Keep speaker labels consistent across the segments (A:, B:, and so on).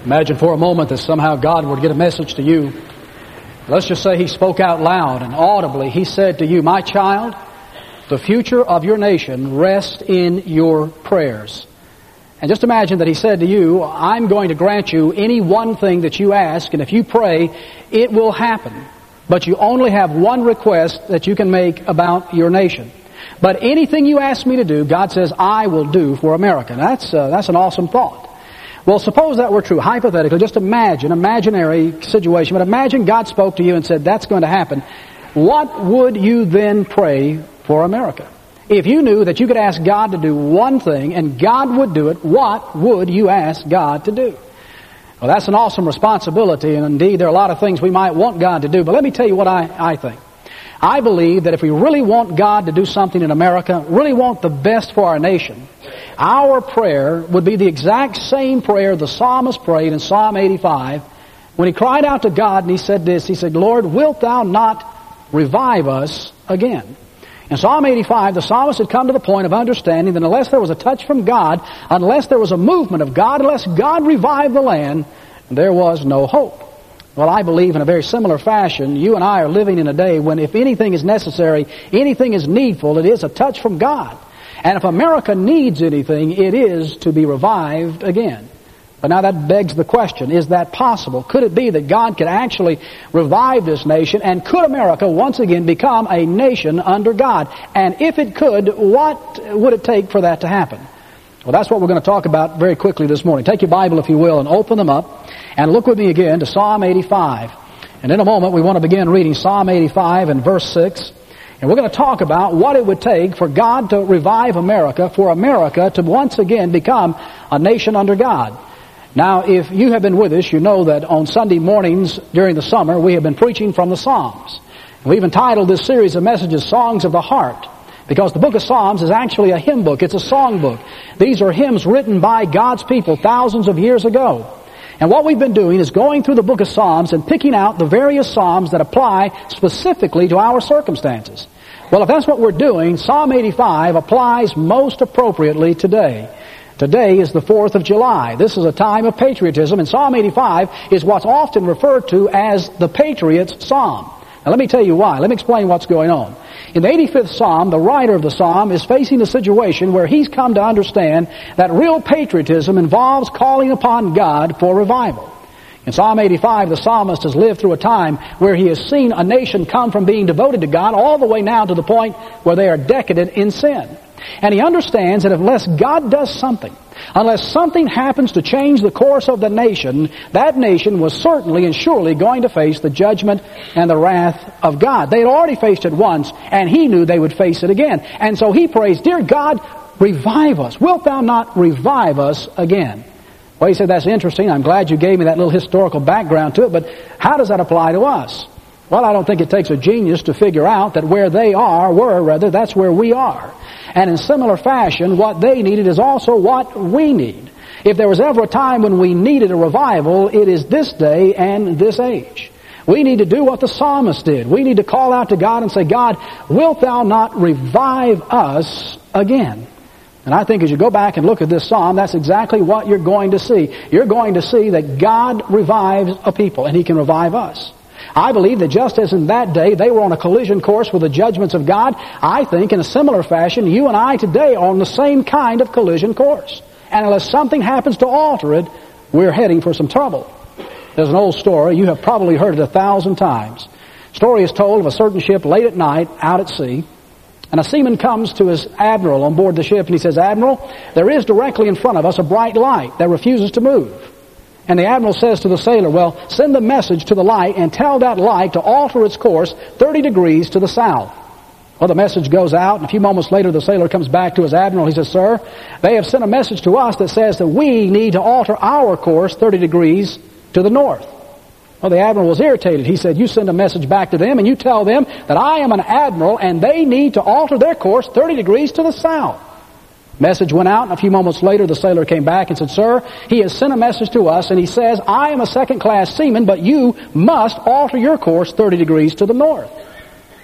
A: Imagine for a moment that somehow God would get a message to you. Let's just say He spoke out loud and audibly. He said to you, "My child, the future of your nation rests in your prayers." And just imagine that He said to you, "I'm going to grant you any one thing that you ask, and if you pray, it will happen. But you only have one request that you can make about your nation. But anything you ask me to do, God says, I will do for America." That's an awesome thought. Well, suppose that were true. Hypothetically, just imagine, imaginary situation, but imagine God spoke to you and said, that's going to happen. What would you then pray for America? If you knew that you could ask God to do one thing and God would do it, what would you ask God to do? Well, that's an awesome responsibility, and indeed there are a lot of things we might want God to do, but let me tell you what I think. I believe that if we really want God to do something in America, really want the best for our nation, our prayer would be the exact same prayer the psalmist prayed in Psalm 85 when he cried out to God and he said this, he said, "Lord, wilt thou not revive us again?" In Psalm 85, the psalmist had come to the point of understanding that unless there was a touch from God, unless there was a movement of God, unless God revived the land, there was no hope. Well, I believe in a very similar fashion, you and I are living in a day when if anything is necessary, anything is needful, it is a touch from God. And if America needs anything, it is to be revived again. But now that begs the question, is that possible? Could it be that God could actually revive this nation, and could America once again become a nation under God? And if it could, what would it take for that to happen? Well, that's what we're going to talk about very quickly this morning. Take your Bible, if you will, and open them up, and look with me again to Psalm 85. And in a moment, we want to begin reading Psalm 85 and verse 6. And we're going to talk about what it would take for God to revive America, for America to once again become a nation under God. Now, if you have been with us, you know that on Sunday mornings during the summer, we have been preaching from the Psalms. We've entitled this series of messages, Songs of the Heart, because the book of Psalms is actually a hymn book. It's a song book. These are hymns written by God's people thousands of years ago. And what we've been doing is going through the book of Psalms and picking out the various Psalms that apply specifically to our circumstances. Well, if that's what we're doing, Psalm 85 applies most appropriately today. Today is the 4th of July. This is a time of patriotism, and Psalm 85 is what's often referred to as the Patriot's Psalm. Now let me tell you why. Let me explain what's going on. In the 85th Psalm, the writer of the Psalm is facing a situation where he's come to understand that real patriotism involves calling upon God for revival. In Psalm 85, the psalmist has lived through a time where he has seen a nation come from being devoted to God all the way now to the point where they are decadent in sin. And he understands that unless God does something, unless something happens to change the course of the nation, that nation was certainly and surely going to face the judgment and the wrath of God. They had already faced it once, and he knew they would face it again. And so he prays, "Dear God, revive us. Wilt thou not revive us again?" Well, he said, that's interesting. I'm glad you gave me that little historical background to it, but how does that apply to us? Well, I don't think it takes a genius to figure out that where they were, that's where we are. And in similar fashion, what they needed is also what we need. If there was ever a time when we needed a revival, it is this day and this age. We need to do what the psalmist did. We need to call out to God and say, "God, wilt thou not revive us again?" And I think as you go back and look at this psalm, that's exactly what you're going to see. You're going to see that God revives a people, and He can revive us. I believe that just as in that day they were on a collision course with the judgments of God, I think in a similar fashion you and I today are on the same kind of collision course. And unless something happens to alter it, we're heading for some trouble. There's an old story, you have probably heard it 1,000 times. Story is told of a certain ship late at night out at sea, and a seaman comes to his admiral on board the ship and he says, "Admiral, there is directly in front of us a bright light that refuses to move." And the admiral says to the sailor, "Well, send a message to the light and tell that light to alter its course 30 degrees to the south." Well, the message goes out, and a few moments later the sailor comes back to his admiral. He says, "Sir, they have sent a message to us that says that we need to alter our course 30 degrees to the north." Well, the admiral was irritated. He said, "You send a message back to them and you tell them that I am an admiral and they need to alter their course 30 degrees to the south." Message went out, and a few moments later the sailor came back and said, "Sir, he has sent a message to us and he says, I am a second-class seaman, but you must alter your course 30 degrees to the north."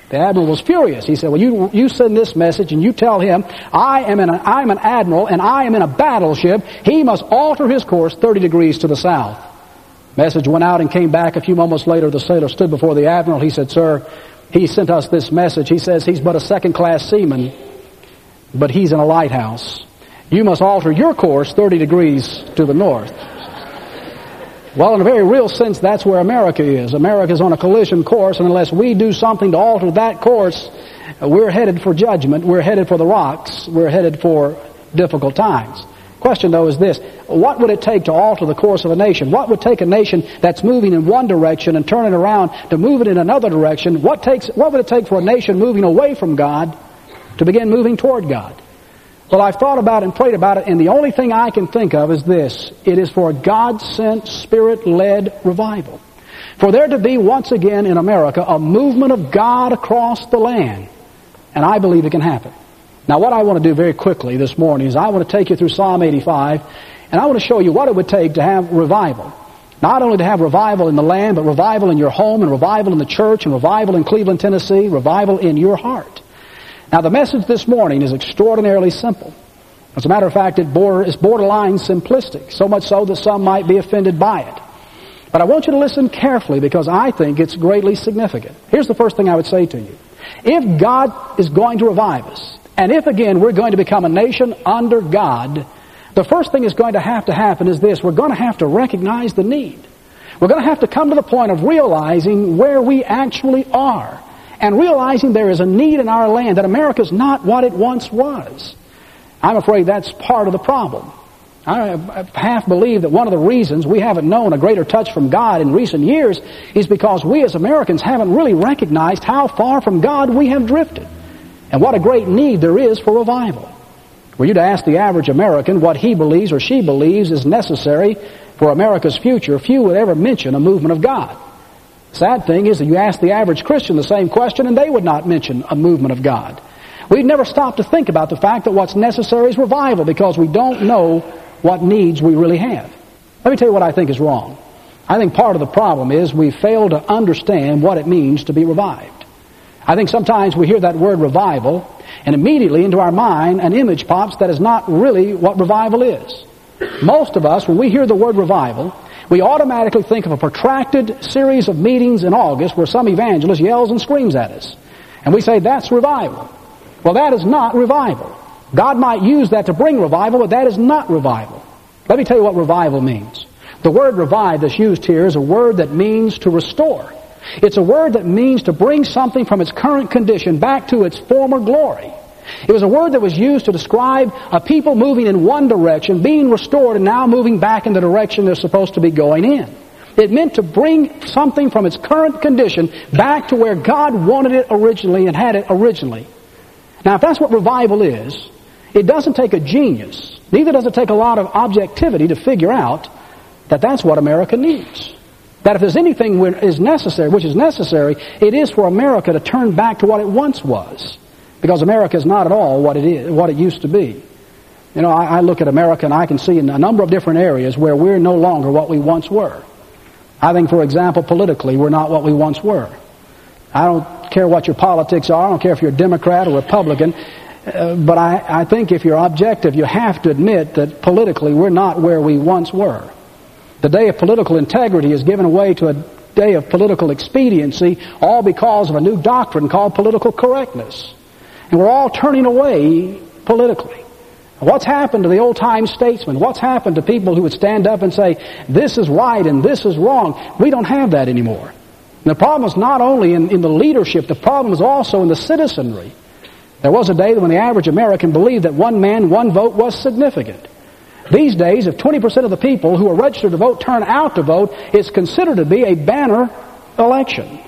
A: The admiral was furious. He said, well, you send this message and you tell him, I'm an admiral and I am in a battleship. He must alter his course 30 degrees to the south. Message went out and came back. A few moments later, the sailor stood before the admiral. He said, sir, he sent us this message. He says he's but a second-class seaman, but he's in a lighthouse. You must alter your course 30 degrees to the north. Well, in a very real sense, that's where America is. America is on a collision course, and unless we do something to alter that course, we're headed for judgment. We're headed for the rocks. We're headed for difficult times. Question, though, is this. What would it take to alter the course of a nation? What would take a nation that's moving in one direction and turning around to move it in another direction? What would it take for a nation moving away from God to begin moving toward God? Well, I've thought about it and prayed about it, and the only thing I can think of is this. It is for a God-sent, Spirit-led revival. For there to be once again in America a movement of God across the land. And I believe it can happen. Now, what I want to do very quickly this morning is I want to take you through Psalm 85, and I want to show you what it would take to have revival. Not only to have revival in the land, but revival in your home, and revival in the church, and revival in Cleveland, Tennessee, revival in your heart. Now, the message this morning is extraordinarily simple. As a matter of fact, it's borderline simplistic, so much so that some might be offended by it. But I want you to listen carefully because I think it's greatly significant. Here's the first thing I would say to you. If God is going to revive us, and if again we're going to become a nation under God, the first thing that's going to happen is this. We're going to have to recognize the need. We're going to have to come to the point of realizing where we actually are. And realizing there is a need in our land, that America is not what it once was. I'm afraid that's part of the problem. I half believe that one of the reasons we haven't known a greater touch from God in recent years is because we as Americans haven't really recognized how far from God we have drifted. And what a great need there is for revival. Were you to ask the average American what he believes or she believes is necessary for America's future, few would ever mention a movement of God. Sad thing is that you ask the average Christian the same question and they would not mention a movement of God. We've never stopped to think about the fact that what's necessary is revival because we don't know what needs we really have. Let me tell you what I think is wrong. I think part of the problem is we fail to understand what it means to be revived. I think sometimes we hear that word revival and immediately into our mind an image pops that is not really what revival is. Most of us, when we hear the word revival, we automatically think of a protracted series of meetings in August where some evangelist yells and screams at us. And we say, that's revival. Well, that is not revival. God might use that to bring revival, but that is not revival. Let me tell you what revival means. The word revive that's used here is a word that means to restore. It's a word that means to bring something from its current condition back to its former glory. It was a word that was used to describe a people moving in one direction, being restored, and now moving back in the direction they're supposed to be going in. It meant to bring something from its current condition back to where God wanted it originally and had it originally. Now, if that's what revival is, it doesn't take a genius, neither does it take a lot of objectivity to figure out that that's what America needs. That if there's anything which is necessary, it is for America to turn back to what it once was. Because America is not at all what it used to be. You know, I look at America and I can see in a number of different areas where we're no longer what we once were. I think, for example, politically, we're not what we once were. I don't care what your politics are. I don't care if you're a Democrat or Republican. But I think if you're objective, you have to admit that politically we're not where we once were. The day of political integrity is given away to a day of political expediency, all because of a new doctrine called political correctness. And we're all turning away politically. What's happened to the old-time statesmen? What's happened to people who would stand up and say, this is right and this is wrong? We don't have that anymore. And the problem is not only in the leadership, the problem is also in the citizenry. There was a day when the average American believed that one man, one vote was significant. These days, if 20% of the people who are registered to vote turn out to vote, it's considered to be a banner election.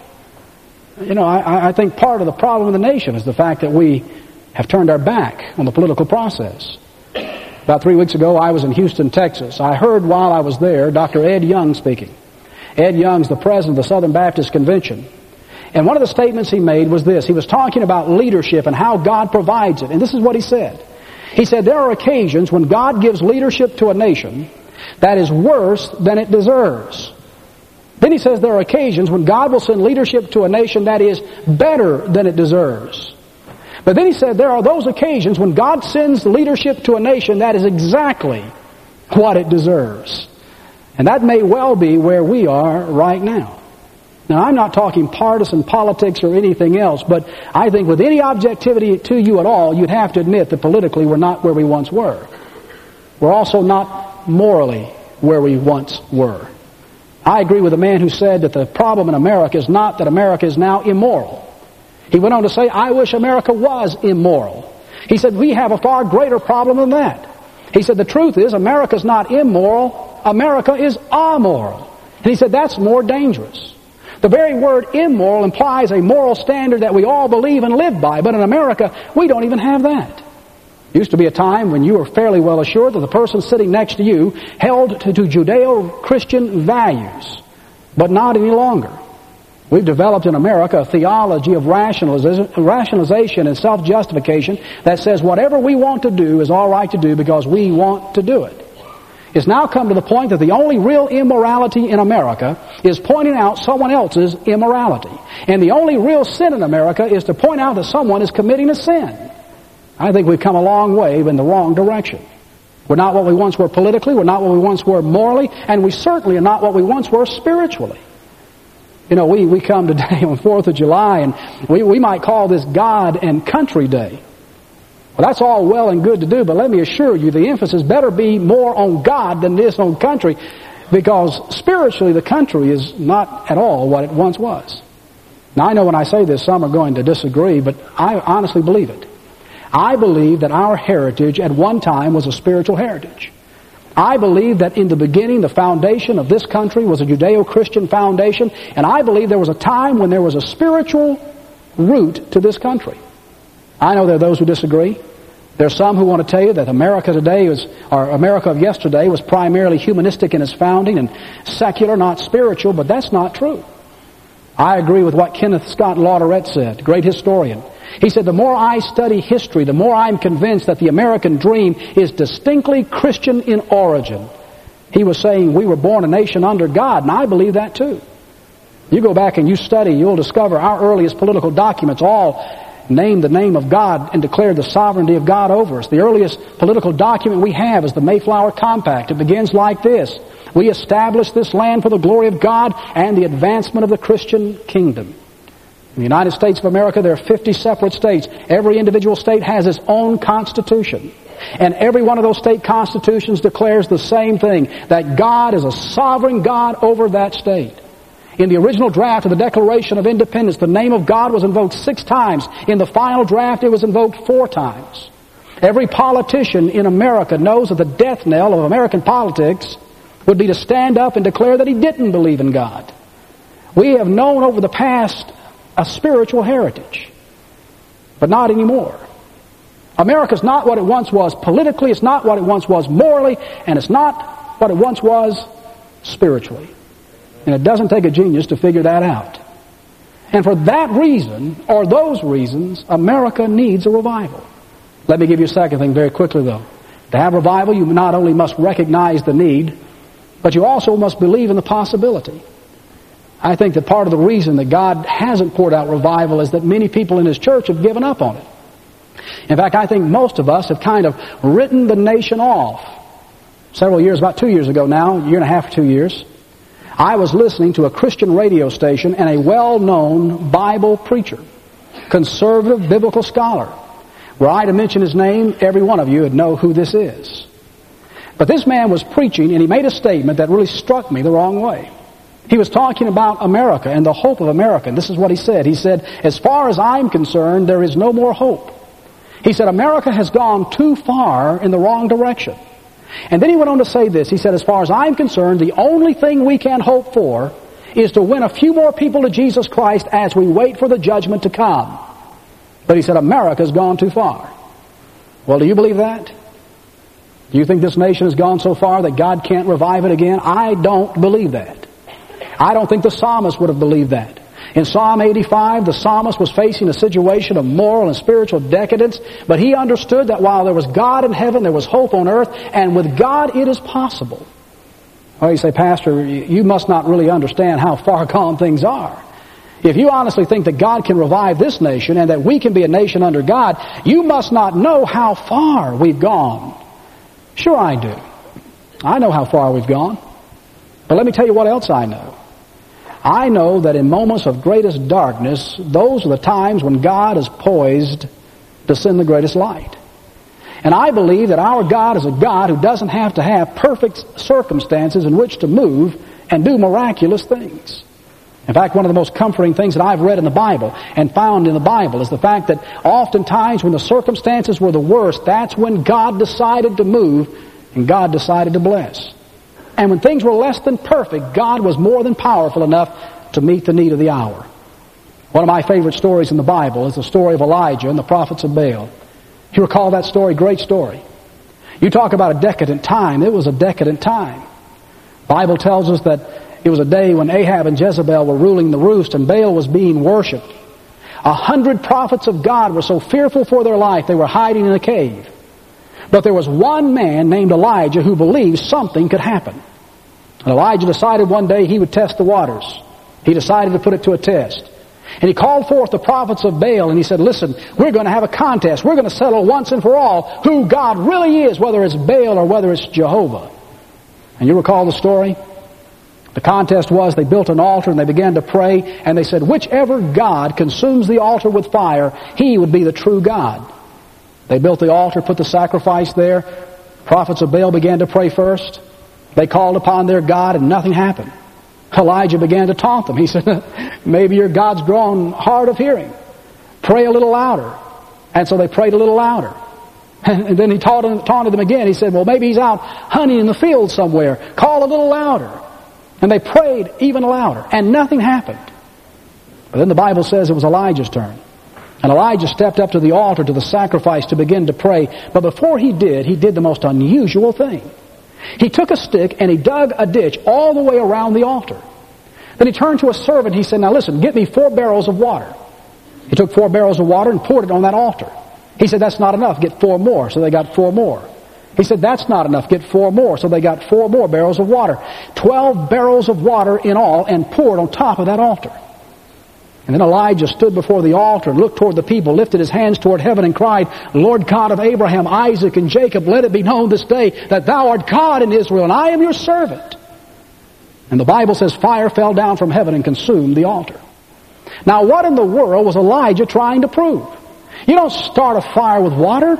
A: You know, I think part of the problem in the nation is the fact that we have turned our back on the political process. About 3 weeks ago, I was in Houston, Texas. I heard while I was there Dr. Ed Young speaking. Ed Young's the president of the Southern Baptist Convention. And one of the statements he made was this. He was talking about leadership and how God provides it. And this is what he said. He said, there are occasions when God gives leadership to a nation that is worse than it deserves. Then then he says there are occasions when God will send leadership to a nation that is better than it deserves. But then he said there are those occasions when God sends leadership to a nation that is exactly what it deserves. And that may well be where we are right now. Now, I'm not talking partisan politics or anything else, but I think with any objectivity to you at all, you'd have to admit that politically we're not where we once were. We're also not morally where we once were. I agree with the man who said that the problem in America is not that America is now immoral. He went on to say, I wish America was immoral. He said, we have a far greater problem than that. He said, the truth is, America's not immoral, America is amoral. And he said, that's more dangerous. The very word immoral implies a moral standard that we all believe and live by, but in America, we don't even have that. Used to be a time when you were fairly well assured that the person sitting next to you held to Judeo-Christian values, but not any longer. We've developed in America a theology of rationalization and self-justification that says whatever we want to do is all right to do because we want to do it. It's now come to the point that the only real immorality in America is pointing out someone else's immorality. And the only real sin in America is to point out that someone is committing a sin. I think we've come a long way in the wrong direction. We're not what we once were politically, we're not what we once were morally, and we certainly are not what we once were spiritually. You know, we come today on 4th of July, and we might call this God and Country Day. Well, that's all well and good to do, but let me assure you, the emphasis better be more on God than it is on country, because spiritually the country is not at all what it once was. Now, I know when I say this, some are going to disagree, but I honestly believe it. I believe that our heritage at one time was a spiritual heritage. I believe that in the beginning, the foundation of this country was a Judeo-Christian foundation, and I believe there was a time when there was a spiritual root to this country. I know there are those who disagree. There are some who want to tell you that America today or America of yesterday was primarily humanistic in its founding and secular, not spiritual, but that's not true. I agree with what Kenneth Scott Lauderett said, great historian. He said, the more I study history, the more I'm convinced that the American dream is distinctly Christian in origin. He was saying we were born a nation under God, and I believe that too. You go back and you study, you'll discover our earliest political documents all name the name of God and declare the sovereignty of God over us. The earliest political document we have is the Mayflower Compact. It begins like this. We establish this land for the glory of God and the advancement of the Christian kingdom. In the United States of America, there are 50 separate states. Every individual state has its own constitution. And every one of those state constitutions declares the same thing, that God is a sovereign God over that state. In the original draft of the Declaration of Independence, the name of God was invoked 6 times. In the final draft, it was invoked 4 times. Every politician in America knows that the death knell of American politics would be to stand up and declare that he didn't believe in God. We have known over the past a spiritual heritage, but not anymore. America's not what it once was politically, it's not what it once was morally, and it's not what it once was spiritually. And it doesn't take a genius to figure that out. And for that reason, or those reasons, America needs a revival. Let me give you a second thing very quickly, though. To have revival, you not only must recognize the need, but you also must believe in the possibility. I think that part of the reason that God hasn't poured out revival is that many people in His church have given up on it. In fact, I think most of us have kind of written the nation off. Several years, about 2 years ago now, a year and a half or 2 years, I was listening to a Christian radio station and a well-known Bible preacher, conservative biblical scholar. Were I to mention his name, every one of you would know who this is. But this man was preaching, and he made a statement that really struck me the wrong way. He was talking about America and the hope of America, and this is what he said. He said, as far as I'm concerned, there is no more hope. He said, America has gone too far in the wrong direction. And then he went on to say this. He said, as far as I'm concerned, the only thing we can hope for is to win a few more people to Jesus Christ as we wait for the judgment to come. But he said, America's gone too far. Well, do you believe that? Do you think this nation has gone so far that God can't revive it again? I don't believe that. I don't think the psalmist would have believed that. In Psalm 85, the psalmist was facing a situation of moral and spiritual decadence, but he understood that while there was God in heaven, there was hope on earth, and with God it is possible. Well, you say, Pastor, you must not really understand how far gone things are. If you honestly think that God can revive this nation and that we can be a nation under God, you must not know how far we've gone. Sure I do. I know how far we've gone. But let me tell you what else I know. I know that in moments of greatest darkness, those are the times when God is poised to send the greatest light. And I believe that our God is a God who doesn't have to have perfect circumstances in which to move and do miraculous things. In fact, one of the most comforting things that I've read in the Bible and found in the Bible is the fact that oftentimes when the circumstances were the worst, that's when God decided to move and God decided to bless. And when things were less than perfect, God was more than powerful enough to meet the need of the hour. One of my favorite stories in the Bible is the story of Elijah and the prophets of Baal. You recall that story? Great story. You talk about a decadent time. It was a decadent time. The Bible tells us that it was a day when Ahab and Jezebel were ruling the roost and Baal was being worshipped. 100 prophets of God were so fearful for their life they were hiding in a cave. But there was one man named Elijah who believed something could happen. And Elijah decided one day he would test the waters. He decided to put it to a test. And he called forth the prophets of Baal and he said, listen, we're going to have a contest. We're going to settle once and for all who God really is, whether it's Baal or whether it's Jehovah. And you recall the story? The contest was they built an altar and they began to pray and they said, whichever God consumes the altar with fire, he would be the true God. They built the altar, put the sacrifice there. Prophets of Baal began to pray first. They called upon their God and nothing happened. Elijah began to taunt them. He said, maybe your God's grown hard of hearing. Pray a little louder. And so they prayed a little louder. And then he taunted them again. He said, well, maybe he's out hunting in the field somewhere. Call a little louder. And they prayed even louder, and nothing happened. But then the Bible says it was Elijah's turn. And Elijah stepped up to the altar, to the sacrifice, to begin to pray. But before he did the most unusual thing. He took a stick and he dug a ditch all the way around the altar. Then he turned to a servant. He said, now listen, get me 4 barrels of water. He took 4 barrels of water and poured it on that altar. He said, that's not enough. Get 4 more. So they got 4 more. He said, that's not enough. Get 4 more. So they got 4 more barrels of water. 12 barrels of water in all and poured on top of that altar. And then Elijah stood before the altar and looked toward the people, lifted his hands toward heaven and cried, Lord God of Abraham, Isaac, and Jacob, let it be known this day that thou art God in Israel, and I am your servant. And the Bible says fire fell down from heaven and consumed the altar. Now what in the world was Elijah trying to prove? You don't start a fire with water.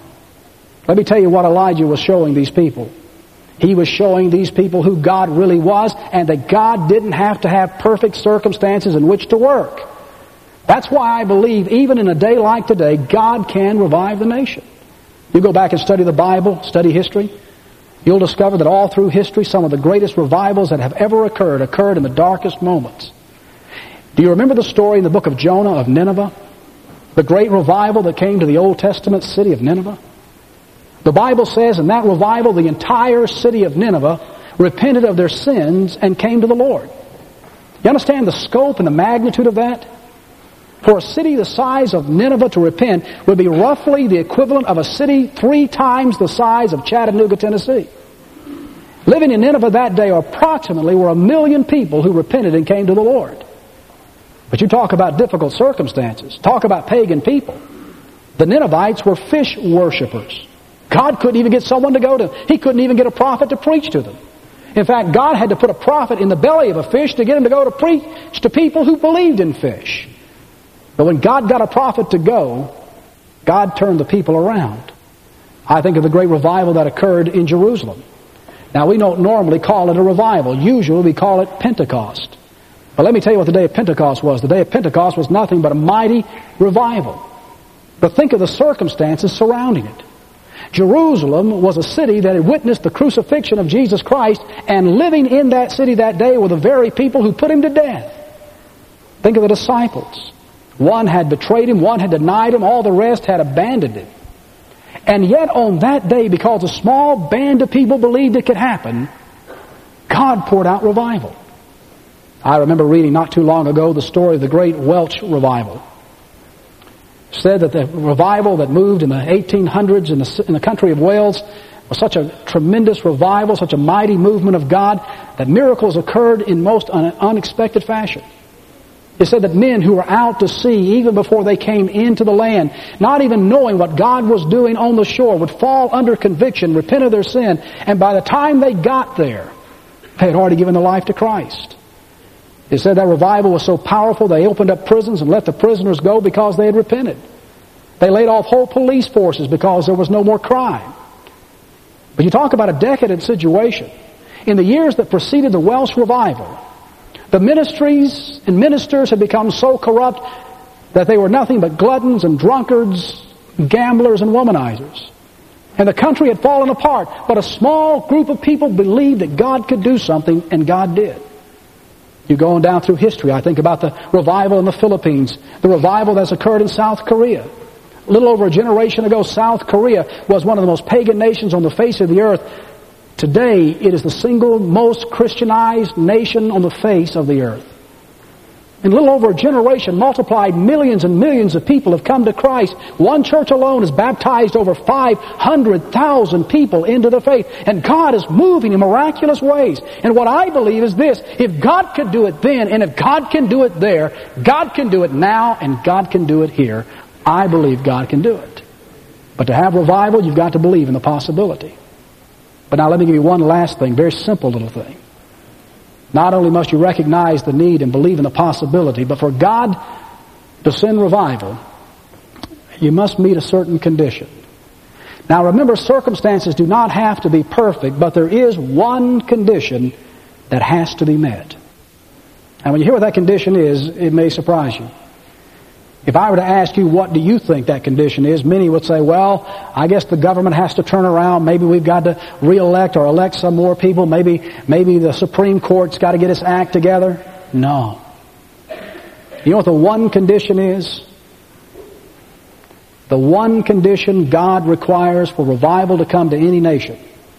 A: Let me tell you what Elijah was showing these people. He was showing these people who God really was and that God didn't have to have perfect circumstances in which to work. That's why I believe even in a day like today, God can revive the nation. You go back and study the Bible, study history, you'll discover that all through history some of the greatest revivals that have ever occurred in the darkest moments. Do you remember the story in the book of Jonah of Nineveh? The great revival that came to the Old Testament city of Nineveh? The Bible says in that revival, the entire city of Nineveh repented of their sins and came to the Lord. You understand the scope and the magnitude of that? For a city the size of Nineveh to repent would be roughly the equivalent of a city 3 times the size of Chattanooga, Tennessee. Living in Nineveh that day approximately were 1 million people who repented and came to the Lord. But you talk about difficult circumstances. Talk about pagan people. The Ninevites were fish worshippers. God couldn't even get someone to go to them. He couldn't even get a prophet to preach to them. In fact, God had to put a prophet in the belly of a fish to get him to go to preach to people who believed in fish. But when God got a prophet to go, God turned the people around. I think of the great revival that occurred in Jerusalem. Now, we don't normally call it a revival. Usually we call it Pentecost. But let me tell you what the day of Pentecost was. The day of Pentecost was nothing but a mighty revival. But think of the circumstances surrounding it. Jerusalem was a city that had witnessed the crucifixion of Jesus Christ, and living in that city that day were the very people who put him to death. Think of the disciples. One had betrayed him, one had denied him, all the rest had abandoned him. And yet on that day, because a small band of people believed it could happen, God poured out revival. I remember reading not too long ago the story of the great Welsh revival. Said that the revival that moved in the 1800s in the country of Wales, was such a tremendous revival, such a mighty movement of God, that miracles occurred in most unexpected fashion. It said that men who were out to sea, even before they came into the land, not even knowing what God was doing on the shore, would fall under conviction, repent of their sin, and by the time they got there, they had already given their life to Christ. It said that revival was so powerful, they opened up prisons and let the prisoners go because they had repented. They laid off whole police forces because there was no more crime. But you talk about a decadent situation. In the years that preceded the Welsh revival, the ministries and ministers had become so corrupt that they were nothing but gluttons and drunkards, gamblers and womanizers. And the country had fallen apart, but a small group of people believed that God could do something, and God did. You go on down through history, I think about the revival in the Philippines, the revival that's occurred in South Korea. A little over a generation ago, South Korea was one of the most pagan nations on the face of the earth. Today, it is the single most Christianized nation on the face of the earth. In a little over a generation, multiplied, millions and millions of people have come to Christ. One church alone has baptized over 500,000 people into the faith. And God is moving in miraculous ways. And what I believe is this: if God could do it then, and if God can do it there, God can do it now, and God can do it here. I believe God can do it. But to have revival, you've got to believe in the possibility. But now let me give you one last thing, very simple little thing. Not only must you recognize the need and believe in the possibility, but for God to send revival, you must meet a certain condition. Now remember, circumstances do not have to be perfect, but there is one condition that has to be met. And when you hear what that condition is, it may surprise you. If I were to ask you, what do you think that condition is? Many would say, well, I guess the government has to turn around. Maybe we've got to re-elect or elect some more people. Maybe the Supreme Court's got to get its act together. No. You know what the one condition is? The one condition God requires for revival to come to any nation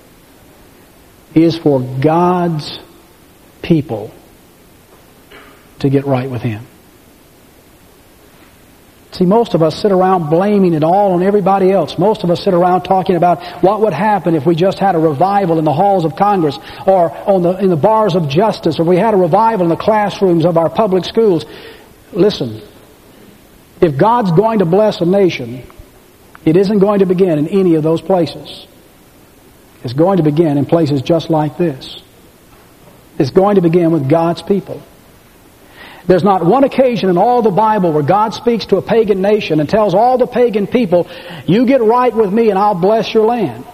A: is for God's people to get right with Him. See, most of us sit around blaming it all on everybody else. Most of us sit around talking about what would happen if we just had a revival in the halls of Congress or in the bars of justice, or we had a revival in the classrooms of our public schools. Listen, if God's going to bless a nation, it isn't going to begin in any of those places. It's going to begin in places just like this. It's going to begin with God's people. There's not one occasion in all the Bible where God speaks to a pagan nation and tells all the pagan people, you get right with me and I'll bless your land.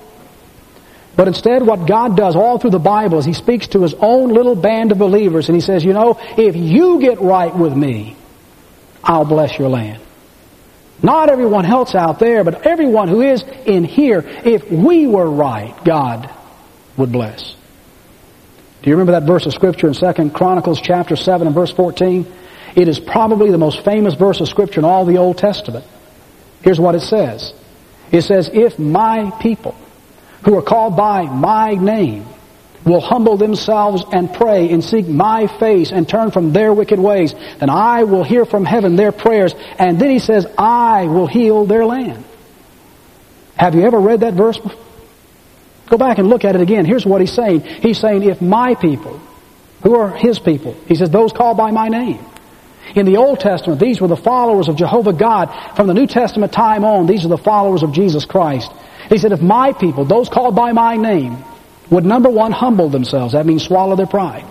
A: But instead what God does all through the Bible is He speaks to His own little band of believers and He says, you know, if you get right with me, I'll bless your land. Not everyone else out there, but everyone who is in here, if we were right, God would bless. Do you remember that verse of Scripture in 2 Chronicles chapter 7 and verse 14? It is probably the most famous verse of Scripture in all the Old Testament. Here's what it says. It says, if my people, who are called by my name, will humble themselves and pray and seek my face and turn from their wicked ways, then I will hear from heaven their prayers. And then He says, I will heal their land. Have you ever read that verse before? Go back and look at it again. Here's what He's saying. He's saying, if my people, who are His people, He says, those called by my name. In the Old Testament, these were the followers of Jehovah God. From the New Testament time on, these are the followers of Jesus Christ. He said, if my people, those called by my name, would, number one, humble themselves. That means swallow their pride.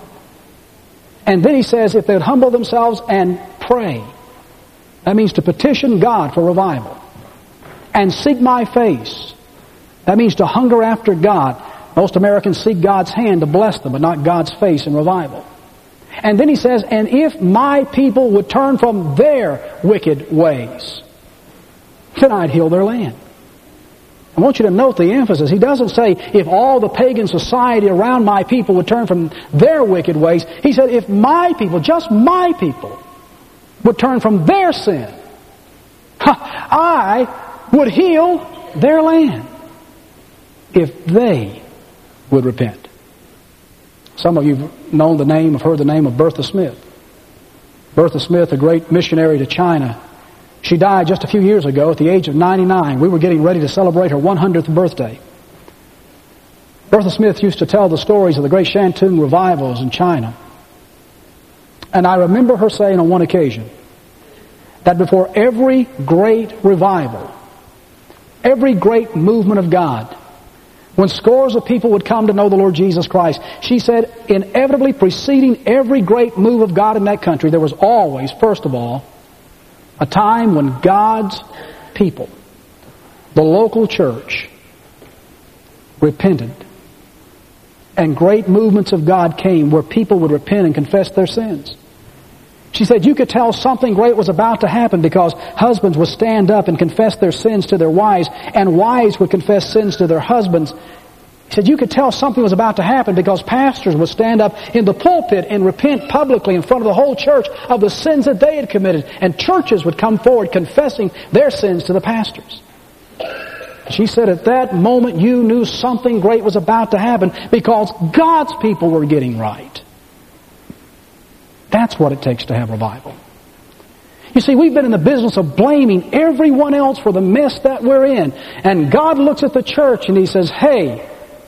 A: And then He says, if they would humble themselves and pray. That means to petition God for revival. And seek my face. That means to hunger after God. Most Americans seek God's hand to bless them, but not God's face in revival. And then He says, and if my people would turn from their wicked ways, then I'd heal their land. I want you to note the emphasis. He doesn't say, if all the pagan society around my people would turn from their wicked ways. He said, if my people, just my people, would turn from their sin, I would heal their land. If they would repent. Some of you have known the name, have heard the name of Bertha Smith. Bertha Smith, a great missionary to China. She died just a few years ago at the age of 99. We were getting ready to celebrate her 100th birthday. Bertha Smith used to tell the stories of the great Shantung revivals in China. And I remember her saying on one occasion that before every great revival, every great movement of God, when scores of people would come to know the Lord Jesus Christ, she said, inevitably preceding every great move of God in that country, there was always, first of all, a time when God's people, the local church, repented. And great movements of God came where people would repent and confess their sins. She said you could tell something great was about to happen because husbands would stand up and confess their sins to their wives, and wives would confess sins to their husbands. She said you could tell something was about to happen because pastors would stand up in the pulpit and repent publicly in front of the whole church of the sins that they had committed, and churches would come forward confessing their sins to the pastors. She said at that moment you knew something great was about to happen because God's people were getting right. That's what it takes to have revival. You see, we've been in the business of blaming everyone else for the mess that we're in. And God looks at the church and He says, hey,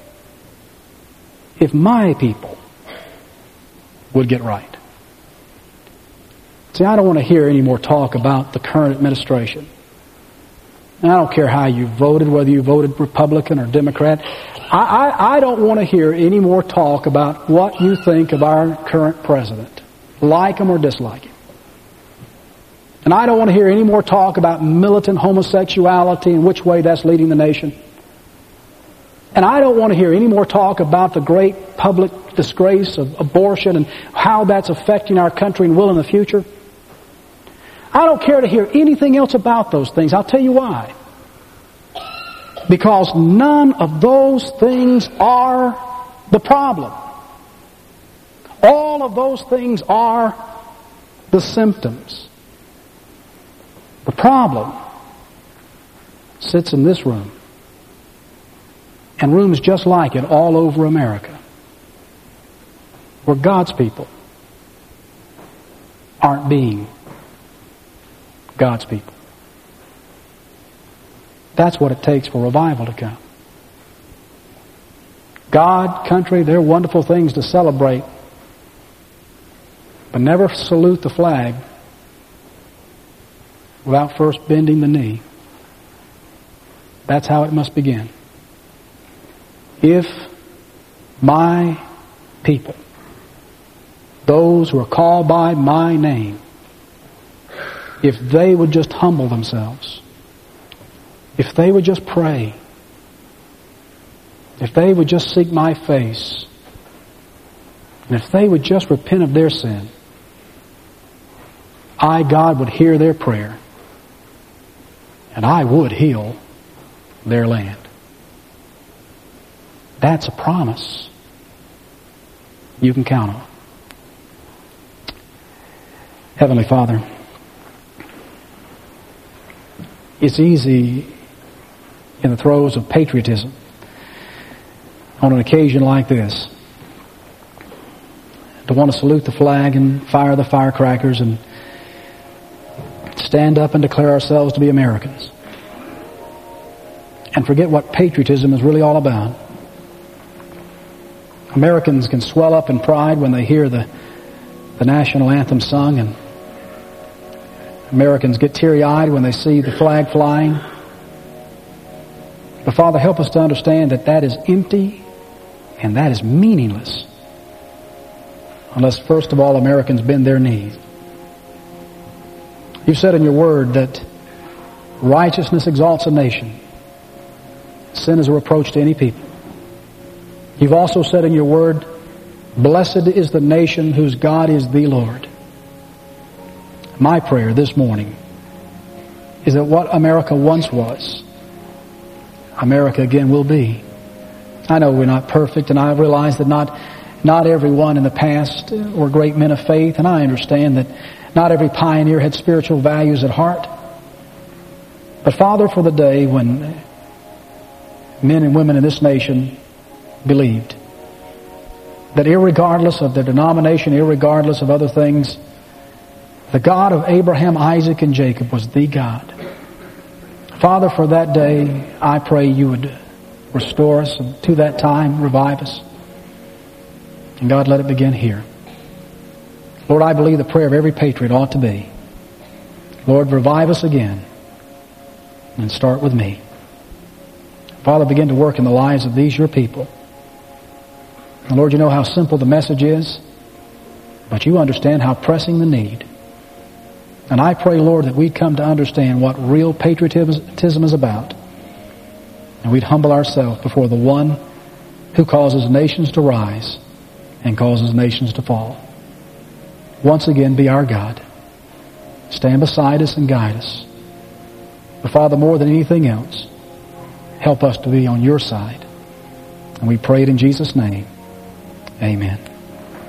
A: if my people would get right. See, I don't want to hear any more talk about the current administration. And I don't care how you voted, whether you voted Republican or Democrat. I don't want to hear any more talk about what you think of our current president. Like him or dislike him. And I don't want to hear any more talk about militant homosexuality and which way that's leading the nation. And I don't want to hear any more talk about the great public disgrace of abortion and how that's affecting our country and will in the future. I don't care to hear anything else about those things. I'll tell you why. Because none of those things are the problem. All of those things are the symptoms. The problem sits in this room and rooms just like it all over America, where God's people aren't being God's people. That's what it takes for revival to come. God, country, they're wonderful things to celebrate. But never salute the flag without first bending the knee. That's how it must begin. If my people, those who are called by my name, if they would just humble themselves, if they would just pray, if they would just seek my face, and if they would just repent of their sin, I, God, would hear their prayer, and I would heal their land. That's a promise you can count on. Heavenly Father, it's easy in the throes of patriotism on an occasion like this to want to salute the flag and fire the firecrackers and stand up and declare ourselves to be Americans and forget what patriotism is really all about. Americans can swell up in pride when they hear the national anthem sung, and Americans get teary-eyed when they see the flag flying. But Father, help us to understand that that is empty and that is meaningless unless first of all Americans bend their knees. You've said in your word that righteousness exalts a nation. Sin is a reproach to any people. You've also said in your word, blessed is the nation whose God is the Lord. My prayer this morning is that what America once was, America again will be. I know we're not perfect, and I realize that not everyone in the past were great men of faith, and I understand that not every pioneer had spiritual values at heart. But Father, for the day when men and women in this nation believed that irregardless of their denomination, irregardless of other things, the God of Abraham, Isaac, and Jacob was the God. Father, for that day, I pray you would restore us, and to that time, revive us. And God, let it begin here. Lord, I believe the prayer of every patriot ought to be, Lord, revive us again, and start with me. Father, begin to work in the lives of these your people. And Lord, you know how simple the message is, but you understand how pressing the need. And I pray, Lord, that we'd come to understand what real patriotism is about. And we'd humble ourselves before the one who causes nations to rise and causes nations to fall. Once again, be our God. Stand beside us and guide us. But Father, more than anything else, help us to be on your side. And we pray it in Jesus' name. Amen.